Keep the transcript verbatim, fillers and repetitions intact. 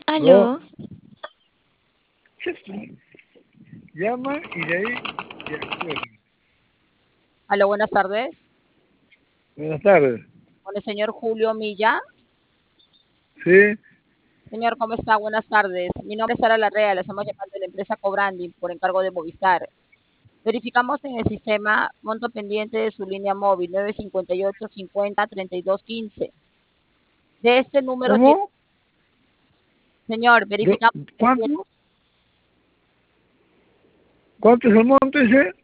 ¿No? Aló, Llama y de ahí te acuerdas. Aló, buenas tardes. Buenas tardes. Con el señor Julio Milla. ¿Sí? Señor, ¿cómo está? Buenas tardes. Mi nombre es Sara Larrea, le estamos llamando de la empresa Cobranding por encargo de Movistar. Verificamos en el sistema monto pendiente de su línea móvil nueve cinco ocho cincuenta treinta y dos quince. De este número tiene, ¿Cómo? señor, Do- verificamos ¿Cuánto? ¿Cuánto es el monto ese?